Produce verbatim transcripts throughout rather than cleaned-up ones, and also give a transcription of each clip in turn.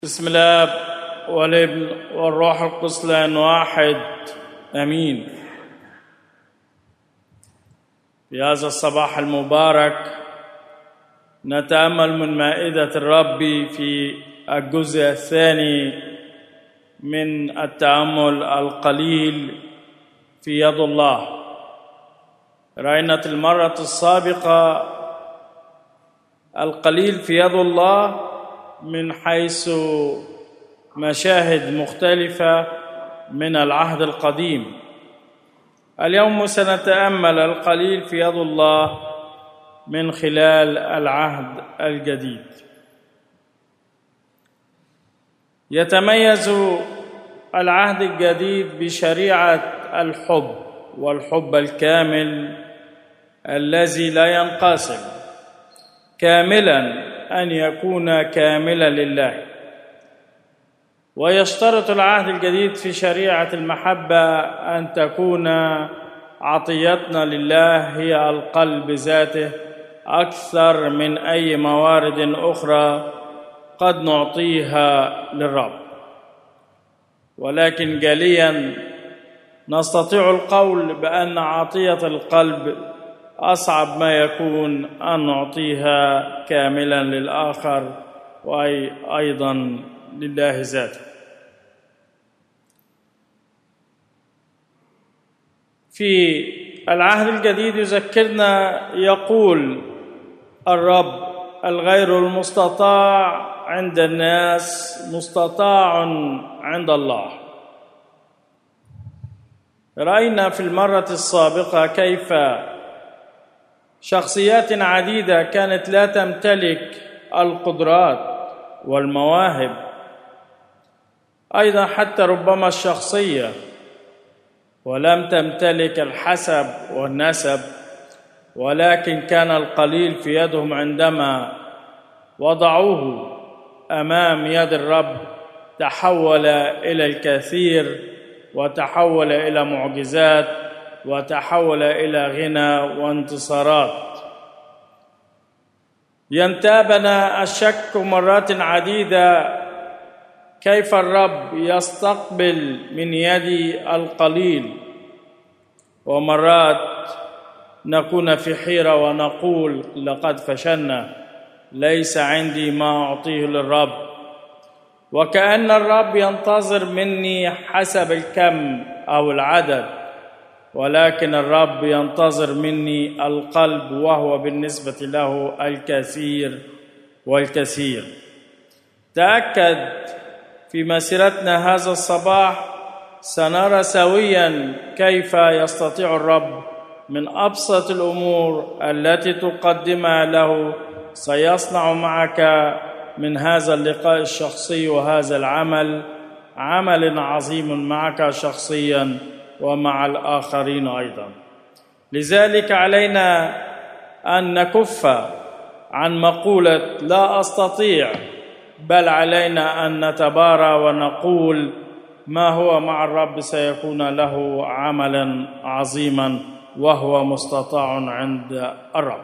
بسم الله والابن والروح القدس الآن واحد امين. في هذا الصباح المبارك نتامل من مائده الرب في الجزء الثاني من التامل القليل في يد الله. راينا المره السابقه القليل في يد الله من حيث مشاهد مختلفة من العهد القديم. اليوم سنتأمل القليل في يد الله من خلال العهد الجديد. يتميز العهد الجديد بشريعة الحب والحب الكامل الذي لا ينقسم، كاملاً أن يكون كاملا لله. ويشترط العهد الجديد في شريعة المحبة أن تكون عطيتنا لله هي القلب ذاته أكثر من أي موارد أخرى قد نعطيها للرب. ولكن جليا نستطيع القول بأن عطية القلب أصعب ما يكون أن نعطيها كاملا للآخر وأيضا لله ذاته. في العهد الجديد يذكرنا يقول الرب: الغير المستطاع عند الناس مستطاع عند الله. رأينا في المرة السابقة كيف شخصيات عديدة كانت لا تمتلك القدرات والمواهب، أيضا حتى ربما الشخصية، ولم تمتلك الحسب والنسب، ولكن كان القليل في يدهم عندما وضعوه أمام يد الرب تحول إلى الكثير، وتحول إلى معجزات، وتحول إلى غنى وانتصارات. ينتابنا الشك مرات عديدة كيف الرب يستقبل من يد القليل، ومرات نكون في حيرة ونقول لقد فشلنا، ليس عندي ما أعطيه للرب، وكأن الرب ينتظر مني حسب الكم أو العدد، ولكن الرب ينتظر مني القلب، وهو بالنسبة له الكثير والكثير. تأكد في مسيرتنا هذا الصباح سنرى سويا كيف يستطيع الرب من أبسط الأمور التي تقدمها له سيصنع معك من هذا اللقاء الشخصي وهذا العمل عمل عظيم معك شخصيا ومع الآخرين أيضا. لذلك علينا أن نكف عن مقولة لا أستطيع، بل علينا أن نتبارى ونقول ما هو مع الرب سيكون له عملا عظيما وهو مستطاع عند الرب.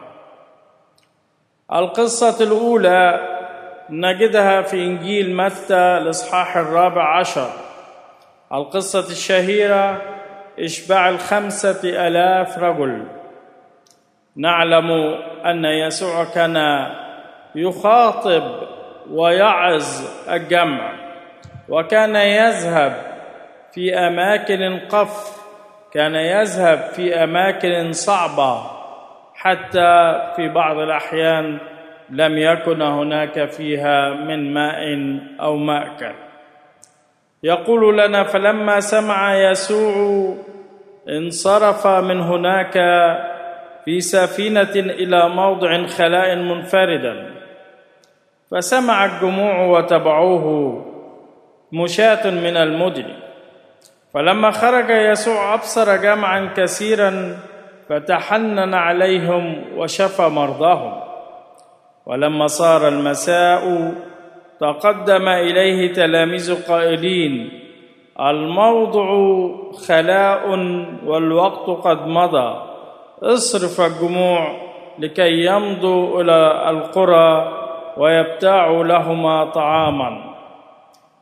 القصة الأولى نجدها في إنجيل متى الإصحاح الرابع عشر، القصة الشهيرة إشباع الخمسة آلاف رجل. نعلم أن يسوع كان يخاطب ويعظ الجمع، وكان يذهب في أماكن قف، كان يذهب في أماكن صعبة، حتى في بعض الأحيان لم يكن هناك فيها من ماء أو مأكل. يقول لنا: فلما سمع يسوع انصرف من هناك في سفينة إلى موضع خلاء منفردا، فسمع الجموع وتبعوه مشاة من المدن. فلما خرج يسوع أبصر جمعا كثيرا، فتحنن عليهم وشفى مرضاهم. ولما صار المساء تقدم إليه تلاميذ قائلين: الموضع خلاء والوقت قد مضى، اصرف الجموع لكي يمضوا إلى القرى ويبتاعوا لهما طعاما.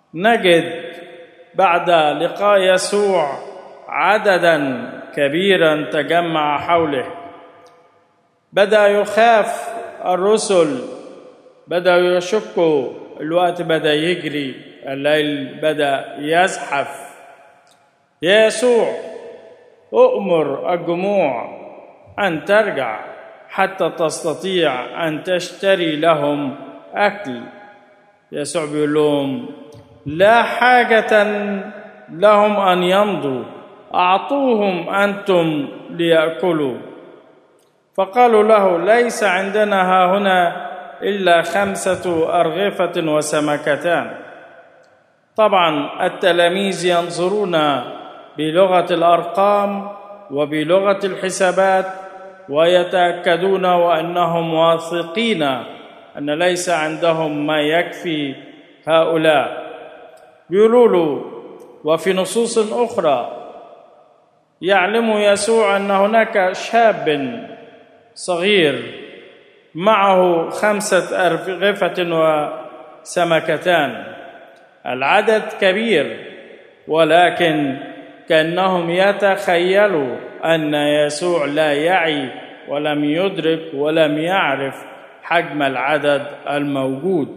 نجد بعد لقاء يسوع عددا كبيرا تجمع حوله. بدأ يخاف الرسل، بدأوا يشكوا، الوقت بدأ يجري، الليل بدأ يزحف. يا يسوع أؤمر الجموع أن ترجع حتى تستطيع أن تشتري لهم أكل. يسوع بيقول لهم لا حاجة لهم أن يمضوا، أعطوهم أنتم ليأكلوا. فقالوا له ليس عندنا ها هنا إلا خمسة أرغفة وسمكتان. طبعا التلاميذ ينظرون بلغة الأرقام وبلغة الحسابات ويتأكدون وأنهم واثقين أن ليس عندهم ما يكفي هؤلاء. بيقولوا له وفي نصوص أخرى يعلم يسوع أن هناك شاب صغير معه خمسة أرغفة وسمكتان. العدد كبير، ولكن كأنهم يتخيلوا أن يسوع لا يعي ولم يدرك ولم يعرف حجم العدد الموجود.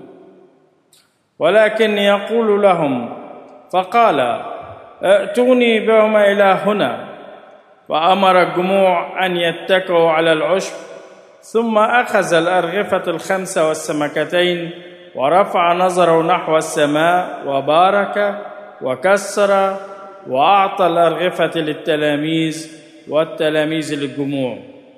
ولكن يقول لهم فقال ائتوني بهما إلى هنا. وأمر الجموع أن يتكئوا على العشب، ثم أخذ الأرغفة الخمسة والسمكتين ورفع نظره نحو السماء وبارك وكسر وأعطى الأرغفة للتلاميذ والتلاميذ للجموع.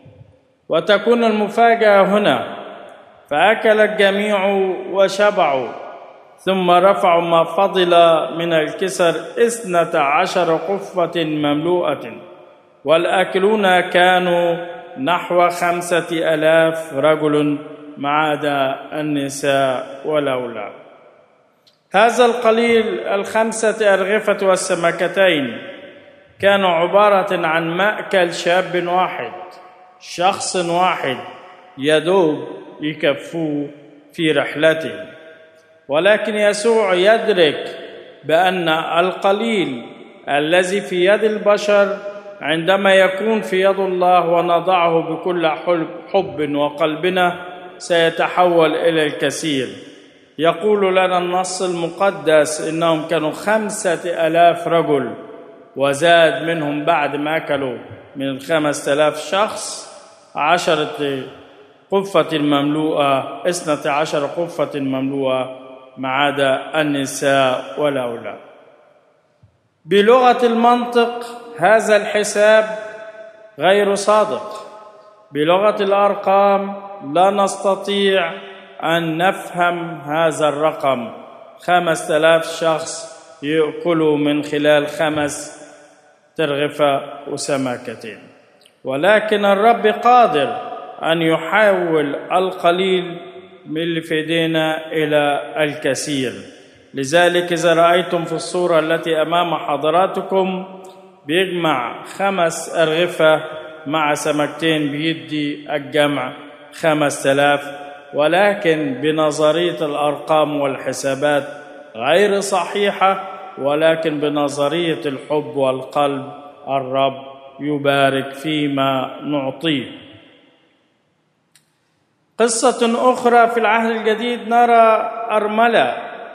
وتكون المفاجأة هنا، فأكل الجميع وشبعوا، ثم رفعوا ما فضل من الكسر اثنتا عشر قفة مملوءة، والآكلون كانوا نحو خمسة آلاف رجل ما عدا النساء والأولاد. هذا القليل الخمسة أرغفة والسمكتين كانوا عبارة عن مأكل شاب واحد، شخص واحد يدوب يكفوه في رحلته. ولكن يسوع يدرك بأن القليل الذي في يد البشر عندما يكون في يد الله ونضعه بكل حب وقلبنا سيتحول إلى الكثير. يقول لنا النص المقدس إنهم كانوا خمسة آلاف رجل، وزاد منهم بعد ما أكلوا من الخمسة آلاف شخص عشرة قفة مملوءة، اثنتا عشر قفة مملوءة ما عدا النساء والأولاد. بلغة المنطق هذا الحساب غير صادق. بلغة الأرقام لا نستطيع أن نفهم هذا الرقم، خمسة آلاف شخص يأكلوا من خلال خمس ترغفة وسمكتين. ولكن الرب قادر أن يحول القليل من اللي في ايدينا إلى الكثير. لذلك إذا رأيتم في الصورة التي أمام حضراتكم بيجمع خمس أرغفة مع سمكتين بيدي الجمع خمسة آلاف، ولكن بنظرية الأرقام والحسابات غير صحيحة، ولكن بنظرية الحب والقلب الرب يبارك فيما نعطيه. قصة أخرى في العهد الجديد نرى أرملة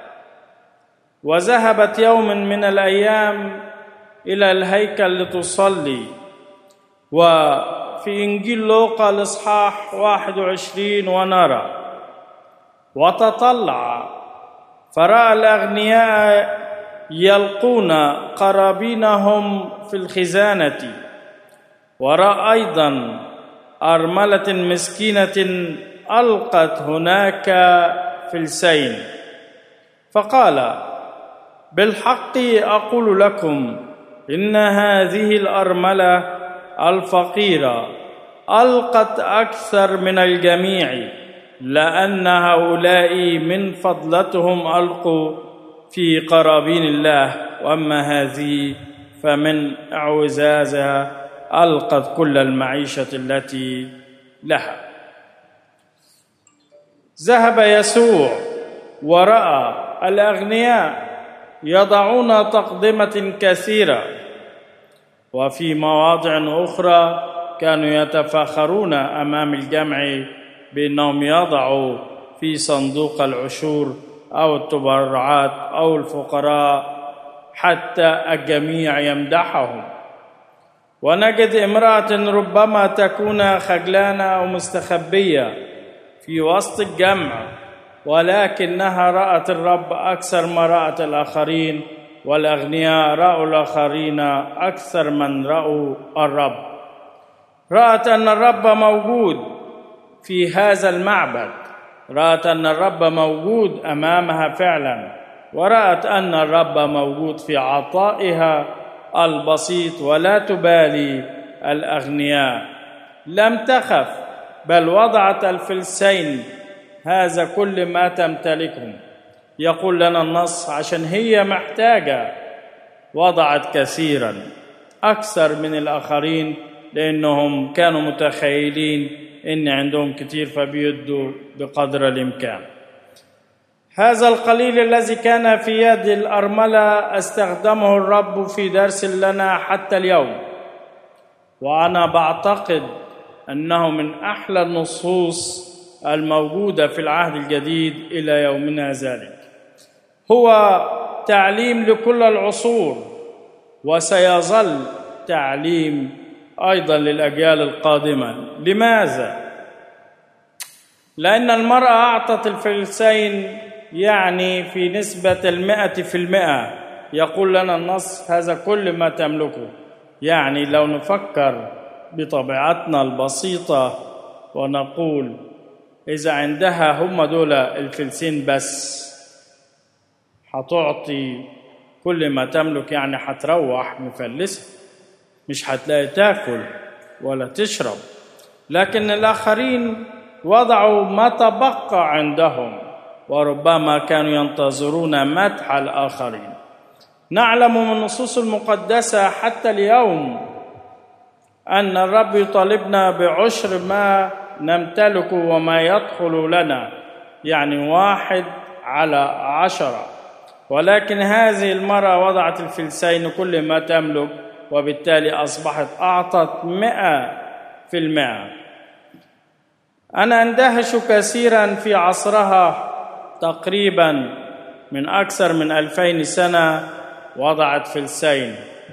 وذهبت يوم من الأيام إلى الهيكل لتصلي. وفي إنجيل لوقا الإصحاح واحد وعشرين ونرى وتطلع فرأى الأغنياء يلقون قرابينهم في الخزانة، ورأى أيضا أرملة مسكينة ألقت هناك فلسين، فقال بالحق أقول لكم إن هذه الأرملة الفقيرة ألقت أكثر من الجميع، لأن هؤلاء من فضلتهم ألقوا في قرابين الله، وأما هذه فمن اعوزازها ألقت كل المعيشة التي لها. ذهب يسوع ورأى الأغنياء يضعون تقدمة كثيرة، وفي مواضع أخرى كانوا يتفاخرون أمام الجمع بأنهم يضعوا في صندوق العشور أو التبرعات أو الفقراء حتى الجميع يمدحهم. ونجد امرأة ربما تكون خجلانة أو مستخبية في وسط الجمع، ولكنها رأت الرب أكثر ما رأت الآخرين، والأغنياء رأوا الآخرين أكثر من رأوا الرب. رأت أن الرب موجود في هذا المعبد، رأت أن الرب موجود أمامها فعلا، ورأت أن الرب موجود في عطائها البسيط، ولا تبالي الأغنياء. لم تخف، بل وضعت الفلسين، هذا كل ما تمتلكهم. يقول لنا النص عشان هي محتاجة وضعت كثيرا أكثر من الآخرين، لأنهم كانوا متخيلين إن عندهم كتير فبيدوا بقدر الإمكان. هذا القليل الذي كان في يد الأرملة استخدمه الرب في درس لنا حتى اليوم، وأنا بعتقد أنه من أحلى النصوص الموجودة في العهد الجديد إلى يومنا ذلك. هو تعليم لكل العصور، وسيظل تعليم أيضا للأجيال القادمة. لماذا؟ لأن المرأة أعطت الفلسين، يعني في نسبة المئة في المئة. يقول لنا النص هذا كل ما تملكه. يعني لو نفكر بطبيعتنا البسيطة ونقول إذا عندها هم دول الفلسين بس هتعطي كل ما تملك، يعني هتروح مفلسة، مش هتلاقي تاكل ولا تشرب. لكن الآخرين وضعوا ما تبقى عندهم، وربما كانوا ينتظرون مدح الآخرين. نعلم من النصوص المقدسة حتى اليوم أن الرب يطالبنا بعشر ما نمتلك وما يدخل لنا، يعني واحد على عشرة. ولكن هذه المرأة وضعت الفلسين كل ما تملك، وبالتالي أصبحت أعطت مئة في المئة. أنا أندهش كثيرا في عصرها تقريبا من أكثر من ألفين سنة وضعت فلسين.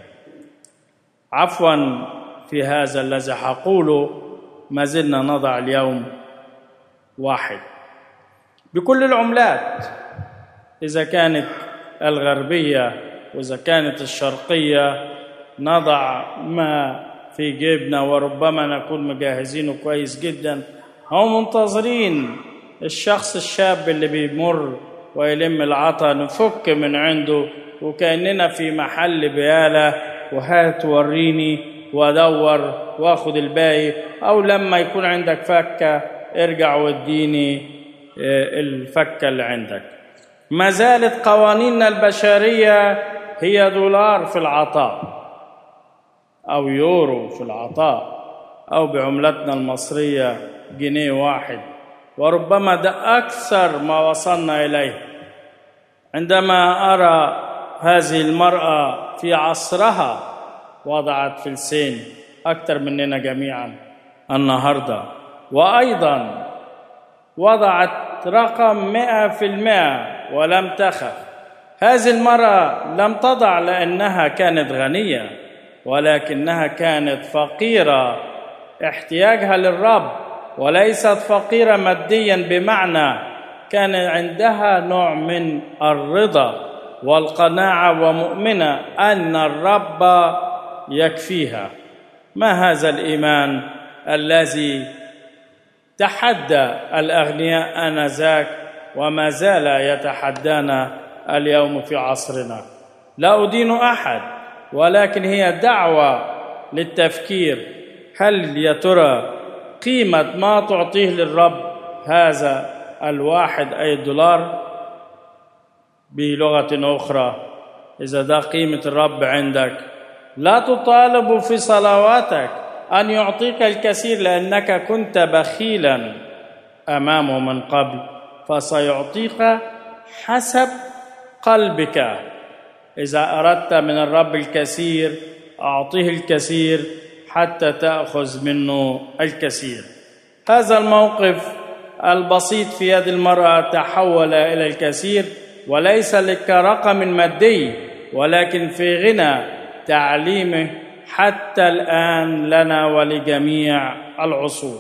عفوا في هذا الذي حقوله، ما زلنا نضع اليوم واحد بكل العملات، إذا كانت الغربية وإذا كانت الشرقية. نضع ما في جيبنا، وربما نكون مجهزينه كويس جدا، أو منتظرين الشخص الشاب اللي بيمر ويلم العطا نفك من عنده، وكأننا في محل بيالة، وهات وريني وادور واخد الباقي، او لما يكون عندك فكه ارجع واديني الفكه اللي عندك. ما زالت قوانيننا البشريه هي دولار في العطاء، او يورو في العطاء، او بعملتنا المصريه جنيه واحد، وربما ده اكثر ما وصلنا اليه. عندما ارى هذه المراه في عصرها وضعت فلسين أكثر مننا جميعا النهاردة، وأيضا وضعت رقم مئة في المئة ولم تخف. هذه المرأة لم تضع لأنها كانت غنية، ولكنها كانت فقيرة احتياجها للرب، وليست فقيرة ماديا، بمعنى كان عندها نوع من الرضا والقناعة، ومؤمنة أن الرب يكفيها. ما هذا الإيمان الذي تحدى الأغنياء آنذاك وما زال يتحدانا اليوم في عصرنا؟ لا أدين أحد، ولكن هي دعوة للتفكير. هل يا ترى قيمة ما تعطيه للرب هذا الواحد أي الدولار؟ بلغة أخرى، إذا ده قيمة الرب عندك، لا تطالب في صلواتك أن يعطيك الكثير لأنك كنت بخيلا أمامه من قبل، فسيعطيك حسب قلبك. إذا أردت من الرب الكثير أعطيه الكثير حتى تأخذ منه الكثير. هذا الموقف البسيط في يد المرأة تحول إلى الكثير، وليس كرقم مادي ولكن في غنى تعليمه حتى الآن لنا ولجميع العصور.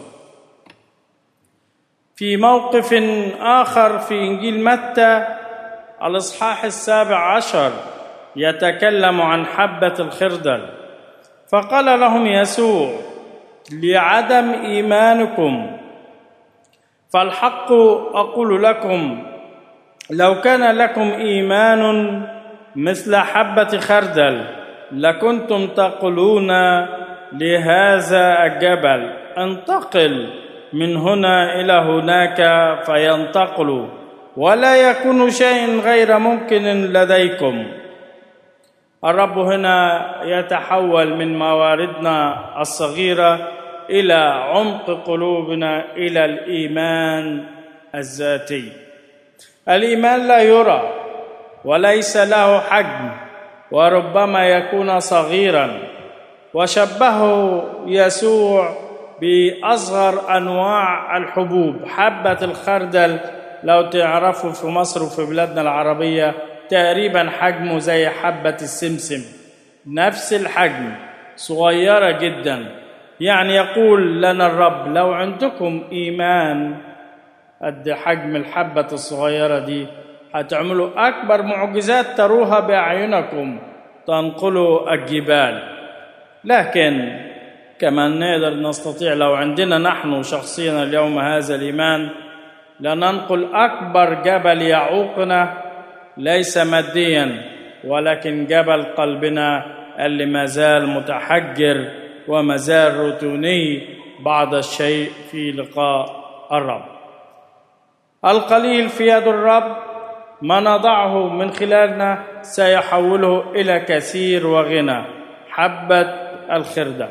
في موقف آخر في إنجيل متى الإصحاح السابع عشر يتكلم عن حبة الخردل، فقال لهم يسوع: لعدم إيمانكم، فالحق أقول لكم لو كان لكم إيمان مثل حبة خردل لكنتم تقولون لهذا الجبل انتقل من هنا إلى هناك فينتقل، ولا يكون شيء غير ممكن لديكم. الرب هنا يتحول من مواردنا الصغيرة إلى عمق قلوبنا، إلى الإيمان الذاتي. الإيمان لا يرى وليس له حجم، وربما يكون صغيرا، وشبهه يسوع بأصغر أنواع الحبوب. حبة الخردل لو تعرفوا في مصر وفي بلادنا العربية تقريبا حجمه زي حبة السمسم، نفس الحجم، صغيرة جدا. يعني يقول لنا الرب لو عندكم إيمان قد حجم الحبة الصغيرة دي هتعملوا أكبر معجزات تروها بأعينكم، تنقلوا الجبال. لكن كما نقدر نستطيع لو عندنا نحن شخصيا اليوم هذا الإيمان لننقل أكبر جبل يعوقنا، ليس ماديا ولكن جبل قلبنا اللي مازال متحجر ومازال روتوني بعض الشيء في لقاء الرب. القليل في يد الرب ما نضعه من خلالنا سيحوله إلى كثير وغنى. حبة الخردل.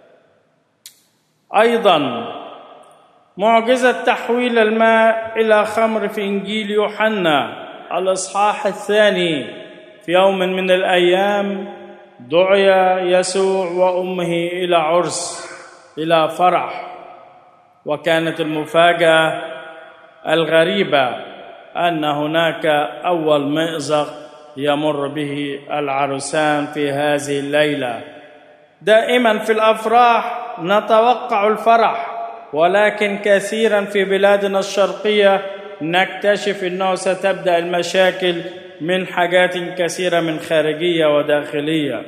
أيضا معجزة تحويل الماء إلى خمر في إنجيل يوحنا الإصحاح الثاني. في يوم من الأيام دعي يسوع وأمه إلى عرس، إلى فرح، وكانت المفاجأة الغريبة أن هناك أول مأزق يمر به العروسان في هذه الليلة. دائما في الأفراح نتوقع الفرح، ولكن كثيرا في بلادنا الشرقية نكتشف أنه ستبدأ المشاكل من حاجات كثيرة، من خارجية وداخلية،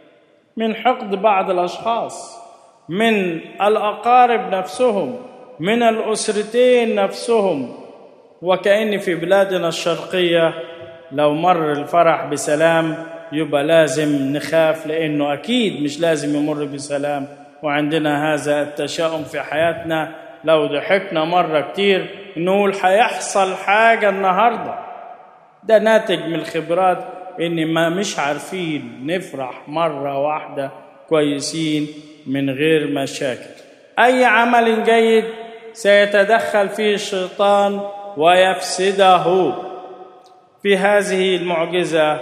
من حقد بعض الأشخاص، من الأقارب نفسهم، من الأسرتين نفسهم. وكأن في بلادنا الشرقية لو مر الفرح بسلام يبقى لازم نخاف، لأنه أكيد مش لازم يمر بسلام. وعندنا هذا التشاؤم في حياتنا، لو ضحكنا مرة كتير نقول هيحصل حاجة النهاردة. ده ناتج من الخبرات، إن ما مش عارفين نفرح مرة واحدة كويسين من غير مشاكل. أي عمل جيد سيتدخل فيه الشيطان ويفسده. في هذه المعجزة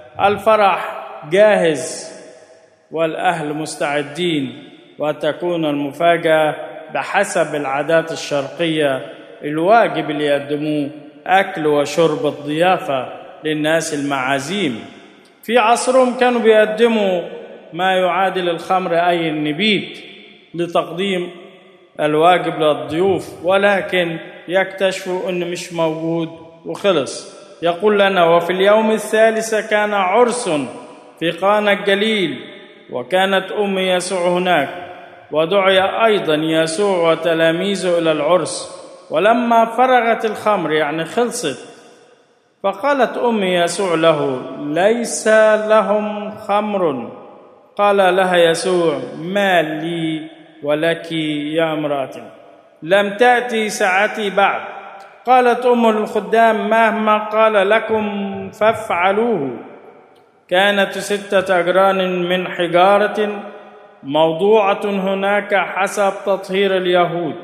الفرح جاهز والأهل مستعدين، وتكون المفاجأة بحسب العادات الشرقية الواجب اللي يقدموه أكل وشرب الضيافة للناس المعازيم. في عصرهم كانوا بيقدموا ما يعادل الخمر أي النبيذ لتقديم الواجب للضيوف، ولكن يكتشفوا أنه مش موجود وخلص. يقول لنا: وفي اليوم الثالث كان عرس في قانا الجليل، وكانت أم يسوع هناك، ودعي أيضا يسوع وتلاميذه إلى العرس. ولما فرغت الخمر، يعني خلصت، فقالت أم يسوع له: ليس لهم خمر. قال لها يسوع: ما لي ولك يا امرأة، لم تأتي ساعتي بعد. قالت أم الخدام: مهما قال لكم فافعلوه. كانت ستة أجران من حجارة موضوعة هناك حسب تطهير اليهود،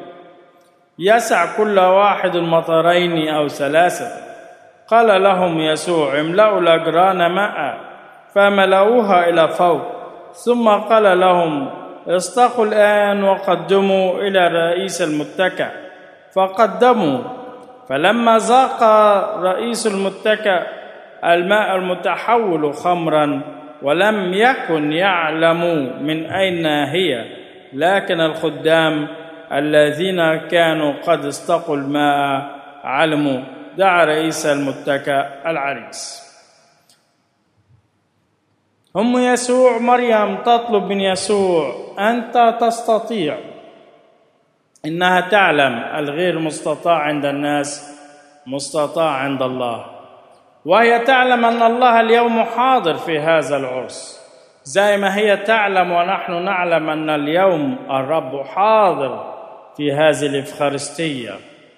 يسع كل واحد مطرين أو ثلاثة. قال لهم يسوع: املأوا الأجران ماء. فملأوها إلى فوق، ثم قال لهم: استقوا الآن وقدموا إلى رئيس المتكأ. فقدموا. فلما ذاق رئيس المتكأ الماء المتحول خمرا ولم يكن يعلم من أين هي، لكن الخدام الذين كانوا قد استقوا الماء علموا، دعا رئيس المتكأ العريس. أم يسوع مريم تطلب من يسوع: أنت تستطيع. إنها تعلم الغير مستطاع عند الناس مستطاع عند الله، وهي تعلم أن الله اليوم حاضر في هذا العرس، زي ما هي تعلم ونحن نعلم أن اليوم الرب حاضر في هذه الإفخارستية.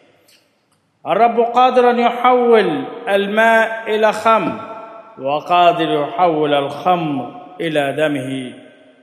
الرب قادر أن يحول الماء إلى خمر، وقادر يحول الخمر إلى دمه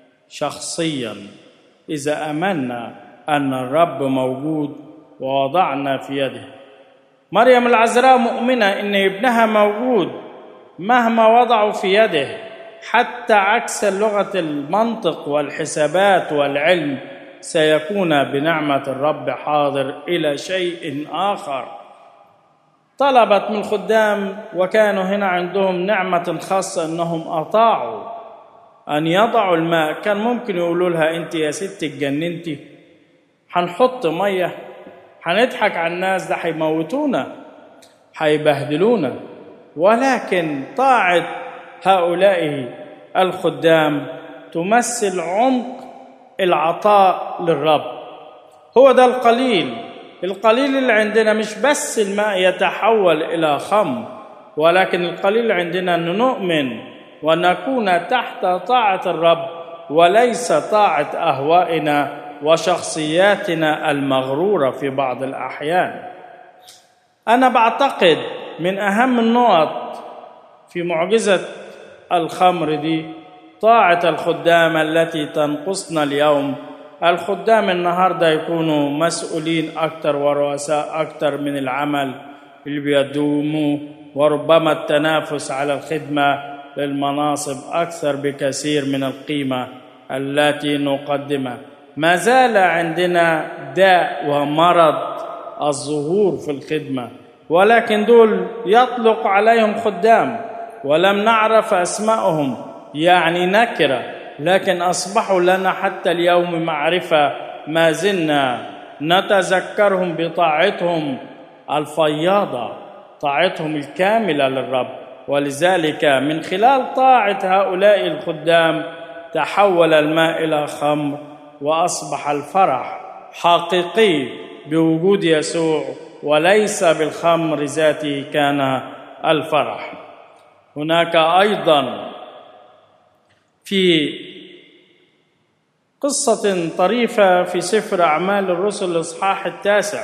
شخصيا إذا آمنا أن الرب موجود ووضعنا في يده. مريم العذراء مؤمنة أن ابنها موجود مهما وضعوا في يده، حتى عكس لغة المنطق والحسابات والعلم، سيكون بنعمة الرب حاضر إلى شيء آخر. طلبت من الخدام، وكانوا هنا عندهم نعمة خاصة أنهم أطاعوا أن يضعوا الماء. كان ممكن يقولوا لها: أنت يا ست اتجننتي، هنحط مية، هنضحك على الناس، ده هيموتونا، هيبهدلونا. ولكن طاعة هؤلاء الخدام تمثل عمق العطاء للرب. هو ده القليل القليل اللي عندنا، مش بس الماء يتحول إلى خمر، ولكن القليل عندنا أن نؤمن ونكون تحت طاعة الرب وليس طاعة أهوائنا وشخصياتنا المغرورة في بعض الأحيان. أنا بعتقد من أهم النقط في معجزة الخمر دي طاعة الخدام التي تنقصنا اليوم. الخدام النهاردة يكونوا مسؤولين أكثر ورؤساء أكثر من العمل اللي بيدوموا، وربما التنافس على الخدمة للمناصب أكثر بكثير من القيمة التي نقدمها. ما زال عندنا داء ومرض الظهور في الخدمة، ولكن دول يطلق عليهم خدام ولم نعرف أسمائهم، يعني نكرة، لكن أصبحوا لنا حتى اليوم معرفة. ما زلنا نتذكرهم بطاعتهم الفياضة، طاعتهم الكاملة للرب. ولذلك من خلال طاعة هؤلاء الخدام تحول الماء إلى خمر، وأصبح الفرح حقيقي بوجود يسوع، وليس بالخمر ذاته كان الفرح. هناك أيضا في قصة طريفة في سفر أعمال الرسل الإصحاح التاسع،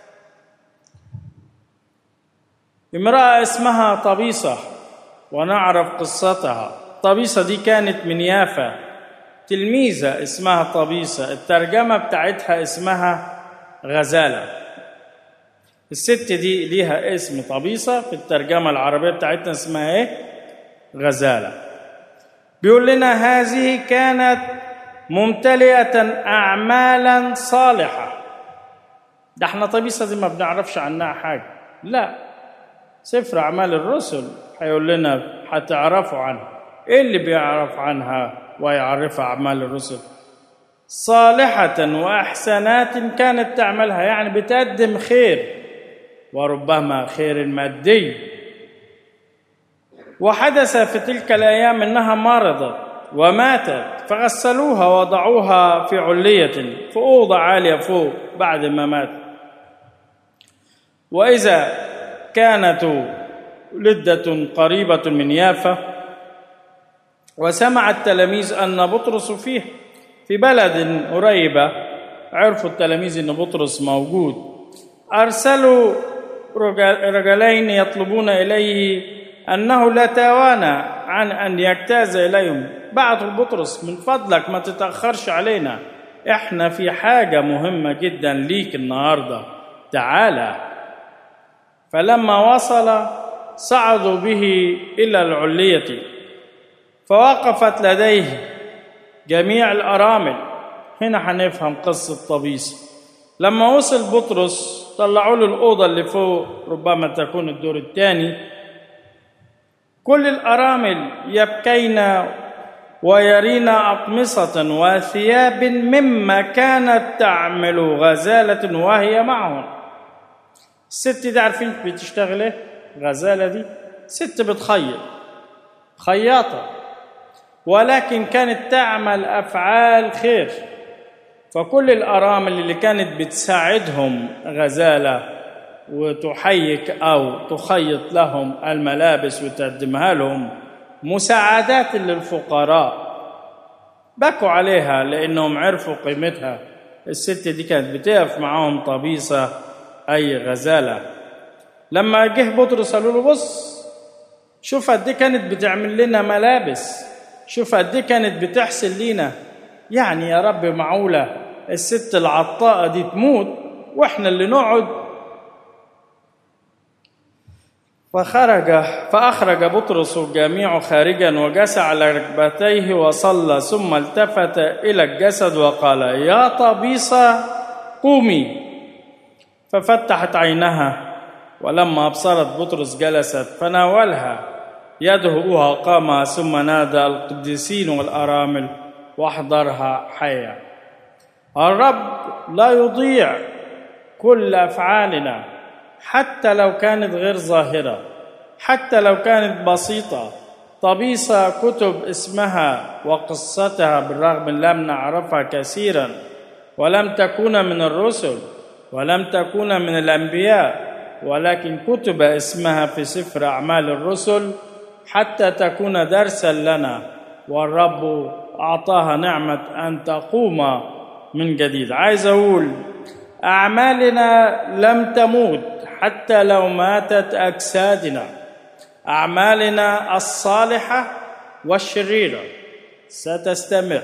امرأة اسمها طبيصة، ونعرف قصتها. طبيصة دي كانت من يافا، تلميذة اسمها طبيصة، الترجمة بتاعتها اسمها غزالة. الست دي ليها اسم طبيصة، في الترجمة العربية بتاعتنا اسمها ايه؟ غزالة. بيقول لنا: هذه كانت ممتلئة أعمالا صالحة. ده احنا طبيصة دي ما بنعرفش عنها حاجة، لا، سفر أعمال الرسل هيقول لنا، هتعرفوا عنها. ايه اللي بيعرف عنها ويعرف أعمال الرسل؟ صالحة وأحسنات كانت تعملها، يعني بتقدم خير، وربما خير المادي. وحدث في تلك الأيام أنها مرضت وماتت، فغسلوها ووضعوها في علية في أوضة عالية فوق بعد ما مات. وإذا كانت لدة قريبة من يافا، وسمع التلاميذ أن بطرس فيه في بلد قريبة، عرفوا التلاميذ أن بطرس موجود، أرسلوا رجلين يطلبون إليه أنه لا توانى عن أن يجتاز إليهم. بعتوا بطرس: من فضلك ما تتأخرش علينا، إحنا في حاجة مهمة جدا ليك النهاردة، تعالى. فلما وصل صعدوا به إلى العلية، فوقفت لديه جميع الأرامل. هنا هنفهم قصة طبيسة. لما وصل بطرس طلعوا له الأوضة اللي فوق، ربما تكون الدور الثاني. كل الأرامل يبكين ويرين أقمصة وثياب مما كانت تعمل غزالة وهي معهم. الست دي عارفين بتشتغل ايه؟ غزالة دي ست بتخيط، خياطة، ولكن كانت تعمل أفعال خير. فكل الأرامل اللي كانت بتساعدهم غزالة وتحيك أو تخيط لهم الملابس وتقدمها لهم مساعدات للفقراء، بكوا عليها لأنهم عرفوا قيمتها. الست دي كانت بتقف معاهم طبيسة أي غزالة. لما جه بطرس قالوا له بص، شوف قد ايه كانت بتعمل لنا ملابس، شوف قد ايه كانت بتحسن لينا. يعني يا رب معقولة الست العطاءة دي تموت واحنا اللي نقعد؟ فخرج فأخرج بطرس الجميع خارجا وجلس على ركبتيه وصلى، ثم التفت إلى الجسد وقال يا طبيسة قومي. ففتحت عينها، ولما أبصرت بطرس جلست، فناولها يده وقام، ثم نادى القديسين والأرامل واحضرها حية. الرب لا يضيع كل أفعالنا حتى لو كانت غير ظاهرة، حتى لو كانت بسيطة. طبيسة كتب اسمها وقصتها بالرغم لم نعرفها كثيرا، ولم تكون من الرسل ولم تكون من الأنبياء، ولكن كتب اسمها في سفر أعمال الرسل حتى تكون درسا لنا، والرب أعطاها نعمة أن تقوم من جديد. عايز أقول أعمالنا لم تموت حتى لو ماتت أجسادنا. أعمالنا الصالحة والشريرة ستستمر.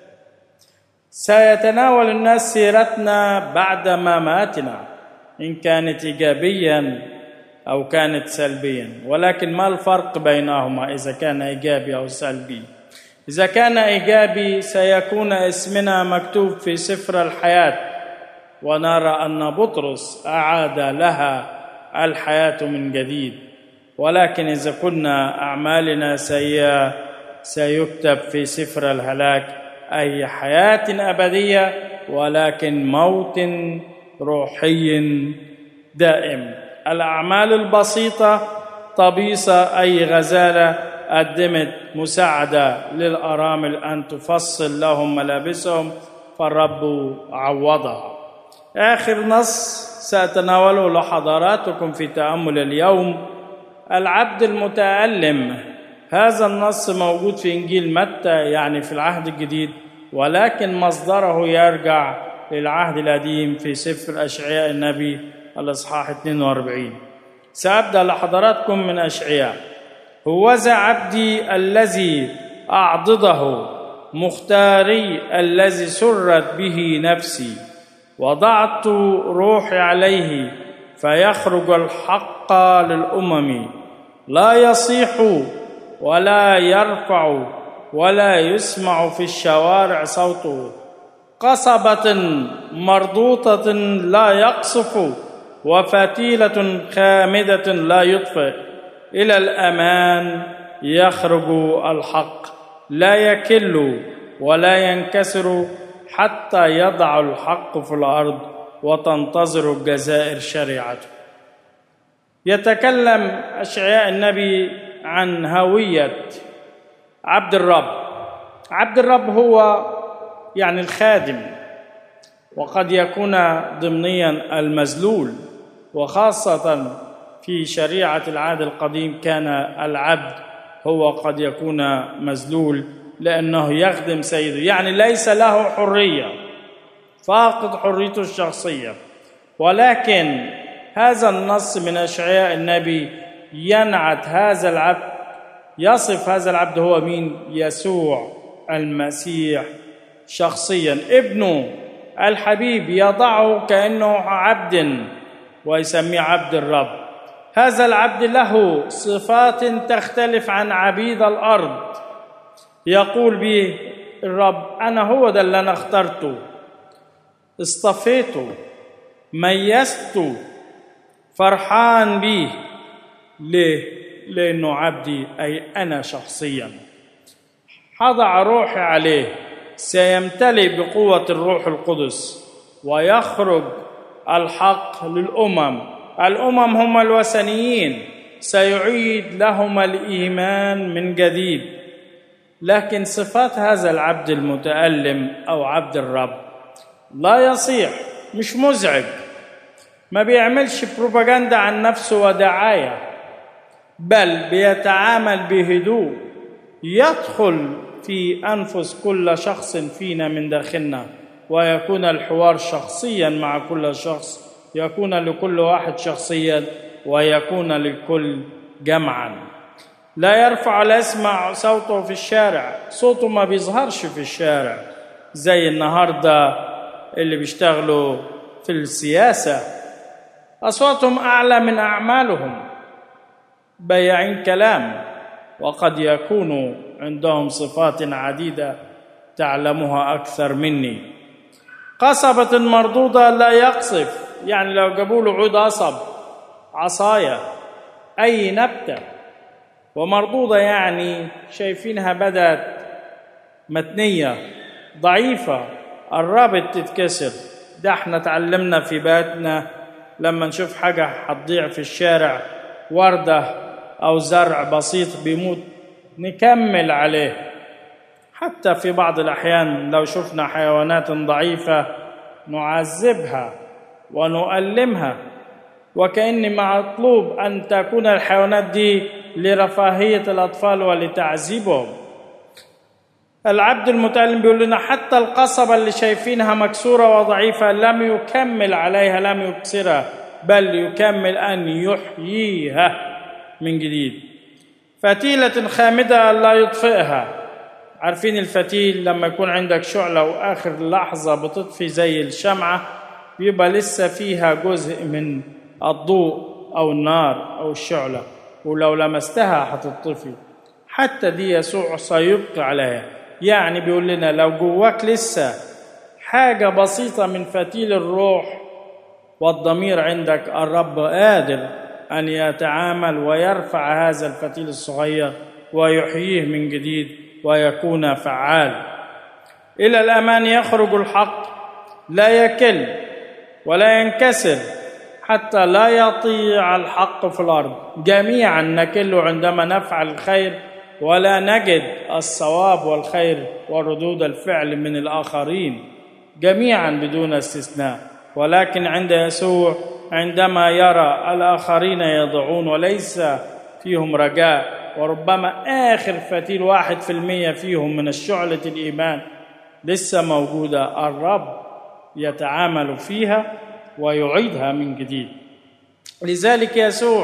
سيتناول الناس سيرتنا بعد مماتنا، إن كانت إيجابيا أو كانت سلبيا. ولكن ما الفرق بينهما إذا كان إيجابي أو سلبي؟ إذا كان إيجابي سيكون اسمنا مكتوب في سفر الحياة، ونرى أن بطرس أعاد لها الحياة من جديد. ولكن إذا كنا أعمالنا سيئة سيكتب في سفر الهلاك، أي حياة أبدية ولكن موت روحي دائم. الأعمال البسيطة طبيسة أي غزالة قدمت مساعدة للأرامل أن تفصل لهم ملابسهم، فالرب عوضها. آخر نص سأتناوله لحضراتكم في تأمل اليوم، العبد المتألم. هذا النص موجود في إنجيل متى، يعني في العهد الجديد، ولكن مصدره يرجع للعهد القديم في سفر أشعياء النبي الإصحاح اثنين وأربعين. سأبدأ لحضراتكم من أشعياء. هوذا عبدي الذي أعضده، مختاري الذي سرت به نفسي، وضعت روحي عليه فيخرج الحق للأمم. لا يصيح ولا يرفع ولا يسمع في الشوارع صوته. قصبة مرضوطة لا يقصف، وفتيلة خامدة لا يطفئ. إلى الأمان يخرج الحق، لا يكل ولا ينكسر حتى يضع الحق في الأرض وتنتظر الجزائر شريعته. يتكلم أشعياء النبي عن هوية عبد الرب. عبد الرب هو يعني الخادم، وقد يكون ضمنيا المذلول، وخاصة في شريعة العهد القديم كان العبد هو قد يكون مذلول لأنه يخدم سيده، يعني ليس له حرية، فاقد حريته الشخصية. ولكن هذا النص من أشعياء النبي ينعت هذا العبد، يصف هذا العبد هو مين؟ يسوع المسيح شخصيا، ابنه الحبيب، يضعه كأنه عبد ويسميه عبد الرب. هذا العبد له صفات تختلف عن عبيد الأرض، يقول به الرب أنا هو ده اللي أنا اخترته، اصطفيته، ميزته، فرحان به. ليه؟ لأنه عبدي، أي أنا شخصيا حضع روحي عليه، سيمتلئ بقوة الروح القدس ويخرج الحق للأمم. الأمم هم الوثنيين، سيعيد لهم الإيمان من جديد. لكن صفات هذا العبد المتألم أو عبد الرب لا يصيح، مش مزعج، ما بيعملش بروباغندا عن نفسه ودعاية، بل بيتعامل بهدوء، يدخل في أنفس كل شخص فينا من داخلنا، ويكون الحوار شخصيا مع كل شخص، يكون لكل واحد شخصيا ويكون للكل جمعا. لا يرفع لا يسمع صوته في الشارع، صوته ما بيظهرش في الشارع زي النهاردة اللي بيشتغلوا في السياسة، أصواتهم أعلى من أعمالهم، بياعين كلام، وقد يكونوا عندهم صفات عديدة تعلمها أكثر مني. قصبة مردودة لا يقصف، يعني لو جابوا له عود قصب، عصاية، أي نبتة، ومردودة يعني شايفينها بدأت متنية ضعيفة قربت تتكسر. ده احنا تعلمنا في بيتنا لما نشوف حاجة هتضيع في الشارع، وردة أو زرع بسيط بيموت، نكمل عليه. حتى في بعض الأحيان لو شفنا حيوانات ضعيفة نعذبها ونؤلمها، وكأن مطلوب أن تكون الحيوانات دي لرفاهية الأطفال ولتعذيبهم. العبد المتألم بيقول لنا حتى القصبة اللي شايفينها مكسورة وضعيفة لم يكمل عليها، لم يكسرها، بل يكمل أن يحييها من جديد. فتيلة خامدة لا يطفئها. عارفين الفتيل لما يكون عندك شعلة وآخر لحظة بتطفي زي الشمعة، بيبقى لسه فيها جزء من الضوء أو النار أو الشعلة، ولو لمستها هتطفي. حتى دي يسوع سيبقي عليها. يعني بيقول لنا لو جواك لسه حاجة بسيطة من فتيل الروح والضمير عندك، الرب قادر أن يتعامل ويرفع هذا الفتيل الصغير ويحييه من جديد ويكون فعال. إلى الأمان يخرج الحق، لا يكل ولا ينكسر حتى لا يطيع الحق في الأرض. جميعا نكل عندما نفعل الخير ولا نجد الصواب والخير وردود الفعل من الآخرين، جميعا بدون استثناء. ولكن عند يسوع عندما يرى الآخرين يضعون وليس فيهم رجاء، وربما آخر فتيل واحد في المية فيهم من الشعلة الإيمان لسه موجودة، الرب يتعامل فيها ويعيدها من جديد. لذلك يسوع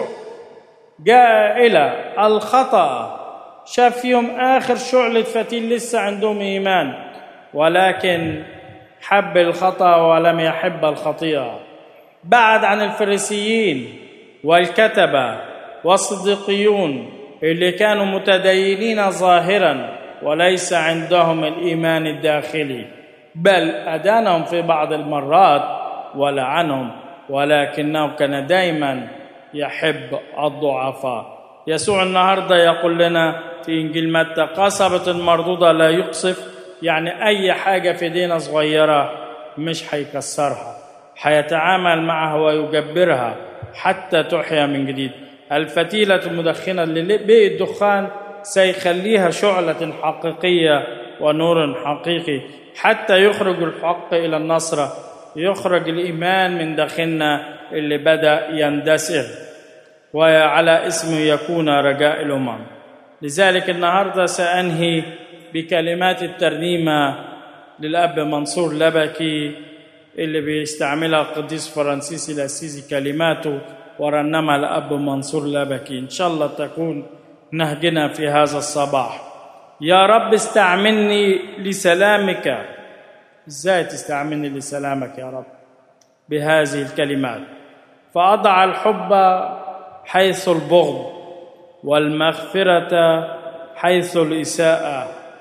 جاء إلى الخطأ، شاف فيهم آخر شعلة فتيل لسه عندهم إيمان، ولكن حب الخطأ ولم يحب الخطيئة. بعد عن الفريسيين والكتبة والصديقيون اللي كانوا متدينين ظاهرا وليس عندهم الإيمان الداخلي، بل أدانهم في بعض المرات ولعنهم، ولكنه كان دائما يحب الضعفاء. يسوع النهارده يقول لنا في إنجيل متى قصبة مردودة لا يقصف، يعني أي حاجة في دينا صغيرة مش هيكسرها، هيتعامل معها ويجبرها حتى تحيا من جديد. الفتيلة المدخنة اللي بقي الدخان سيخليها شعلة حقيقية ونور حقيقي حتى يخرج الحق إلى النصرة، يخرج الإيمان من داخلنا اللي بدأ يندثر، وعلى اسمه يكون رجاء الأمم. لذلك النهاردة سأنهي بكلمات الترنيمة للأب منصور لبكي اللي بيستعملها القديس فرانسيس الأسيسي، كلماته ورنمها الأب منصور لبكي. إن شاء الله تكون نهجنا في هذا الصباح. يا رب استعملني لسلامك. إزاي تستعملني لسلامك يا رب؟ بهذه الكلمات: فأضع الحب حيث البغض، والمغفرة حيث الإساءة،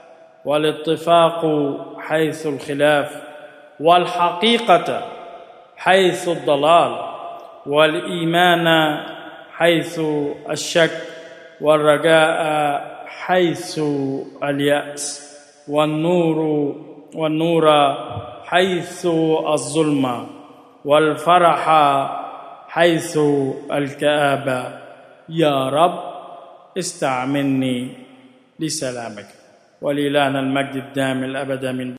والاتفاق حيث الخلاف، والحقيقة حيث الضلال، والإيمان حيث الشك، والرجاء حيث اليأس، والنور والنور حيث الظلمة، والفرح حيث الكآبة. يا رب استعملني لسلامك، ولإلهنا المجد الدائم الأبد من